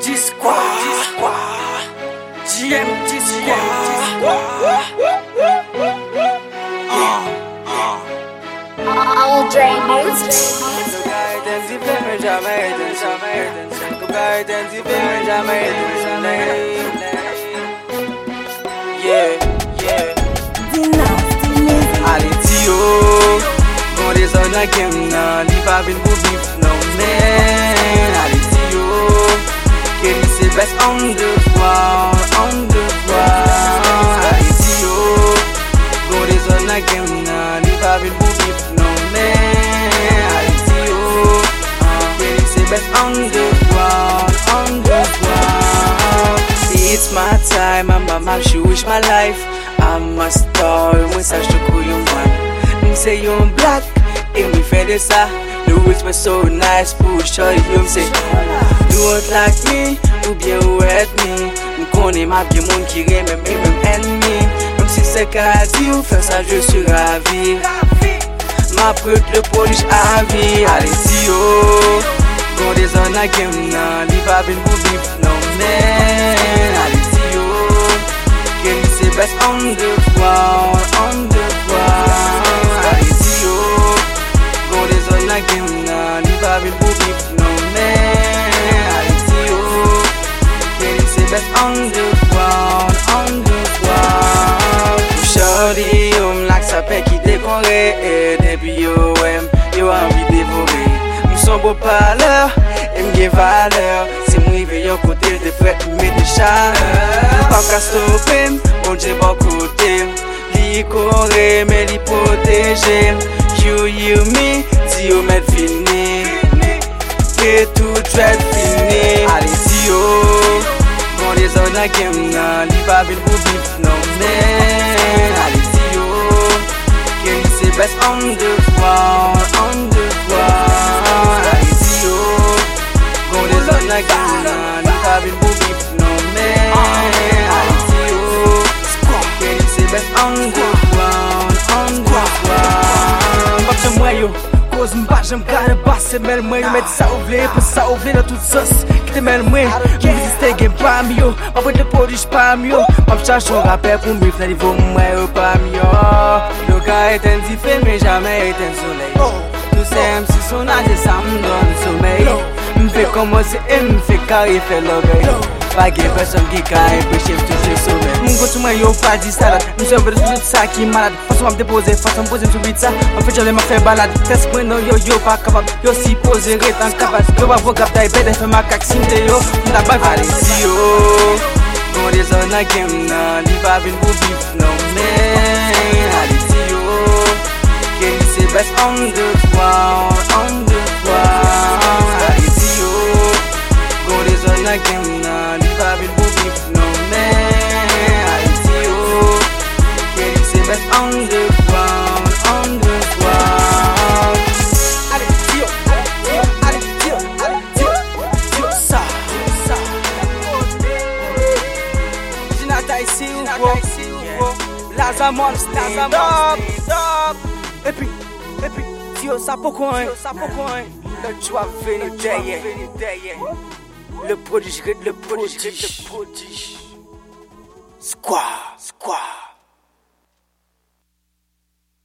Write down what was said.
Squad, GMT Squad. All Dre Music. Allez Tio, gon des on a game nan, li pa vin pou beef no man. Allez Tio, Kelly c'est best on the ground, on the ground. Allez Tio, gon des on a game nan, li pa vin pou beef no man. Allez Tio, Kelly c'est best on the ground, on the ground. It's my time, I'm she wish my life. I'm a star, mensage de couillon man. Say you're black, et me fait de ça. The roots were so nice, push all you say. Don't like me, ou bien ou hate me. M'connais ma bien monde qui aime même ennemi. Même si c'est qu'à dire, faire ça je suis ravi. Ma brute le polish à vie. Allez Tio, gon des on a game nan, li pa vin pou beef no man. Allez Tio, Kelly c'est best on the ground, on the ground. Allez Tio, gon des on a game nan, li pa vin pou beef no man. Allez Tio, Kelly c'est best on the ground, on the ground. Shorty, yo m'lak sa pe ki dekore. Depuis yo envie dévorer. M'son beau parleur, et m'gen valeur. Si m'rive yon kote, j'te prête m'met de chaleur. Pas qu'à stopper, bon Dieu bon côté. Li corre, mais li protège. You hear me, si yo met fini. Que tout dread fini. Allez Tio, gon des on a game nan, li pa vin pou beef no man. Allez Tio, Kelly c'est best on the ground, on the ground. Allez Tio, gon des on a game nan, li pa vin pou beef no man. Allez Tio, Kelly c'est best on the ground, on the ground. Bak jam mwen yo, cause m'pa jam kare basse mel mwen. Yo met sa ouvle, pou sa ouvle dans toute sauce. Kite mel mwen, mwen visite gen pa mi yo. Ma pwede polish pa mi yo. Ma pchache yon rappel pou m'brif nan niveau mwen yo pa mi yo. Yo ka eten di fe, mais jamais eten soleil. Nous c'est si son âge, ça m'donne sommeil. M'fait commencer et m'fait carré fait l'oreille. Pas gen personne qui ka empêcher m'toucher sommeil. M'go sou mwen yo pa di salade. M'se vede sou sa ki malade. Façon m'a m'depose, façon m'pose m'sou vite ça. M'fait j'allais m'a fait balade. Test mwen non yo pas capable. Yo si pose retan capable. Yo pa vogap tay bête fait ma kak sinte yo. M'da bag Allez Tio, gon des on a game nan, li pa vin pou beef no man. Allez Tio, Kelly c'est best on the ground, on the ground. Allez Tio, gon des on a game nan, li pa vin pou beef no man. Allez Tio, Kelly c'est best on the ground, on the ground. Allez Tio, allez Tio, allez Tio, Tio ça. Jinata ici ou quoi? Laza Monster, et puis, Tio ça pourquoi? Le joie venu derrière. Le prodige. Squad.